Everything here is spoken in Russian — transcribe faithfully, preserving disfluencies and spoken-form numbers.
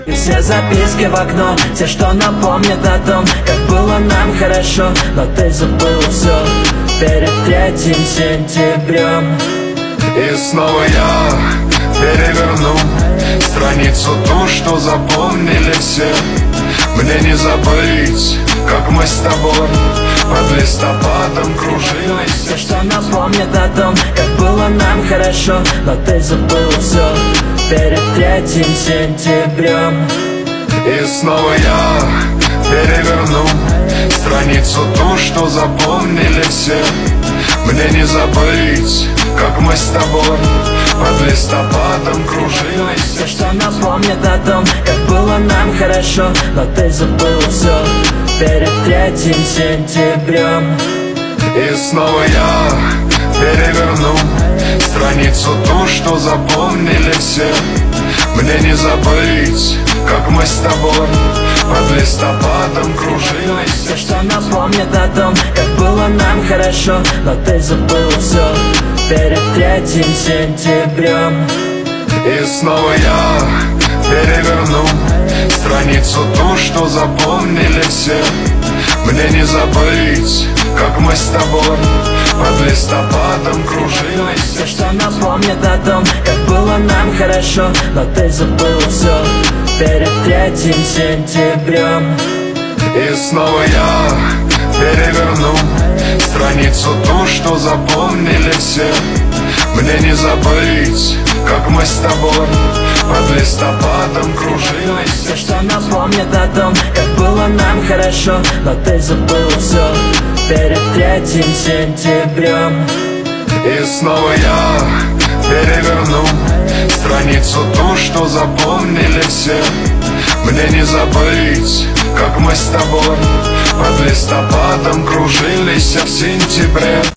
И все записки в окно, те, что напомнят о том, как было нам хорошо, но ты забыл все перед третьим сентябрем. И снова я переверну страницу ту, что запомнили все. Мне не забыть, как мы с тобой под листопадом кружились. Те, что напомнят о том, как было нам хорошо, но ты забыл все перед третьим сентябрем. И снова я переверну страницу ту, что запомнили все. Мне не забыть, как мы с тобой под листопадом кружились. Те, что напомнят о том, как было нам хорошо, но ты забыл все перед третьим сентябрем. И снова я переверну страницу ту, что запомнили все. Мне не забыть, как мы с тобой под листопадом кружились. Те, что напомнят о том, как было нам хорошо, но ты забыл все перед третьим сентябрем. И снова я переверну страницу ту, что запомнили все. Мне не забыть, как мы с тобой под листопадом кружились. Те, что напомнят о том, как было нам хорошо, но ты забыл все перед третьим сентябрем. И снова я переверну страницу ту, что запомнили все. Мне не забыть, как мы с тобой под листопадом кружились. Те, что напомнят о том, как было нам хорошо, но ты забыл все перед третьим сентябрем. И снова я переверну страницу ту, что запомнили все. Мне не забыть, как мы с тобой под листопадом кружились в сентябре.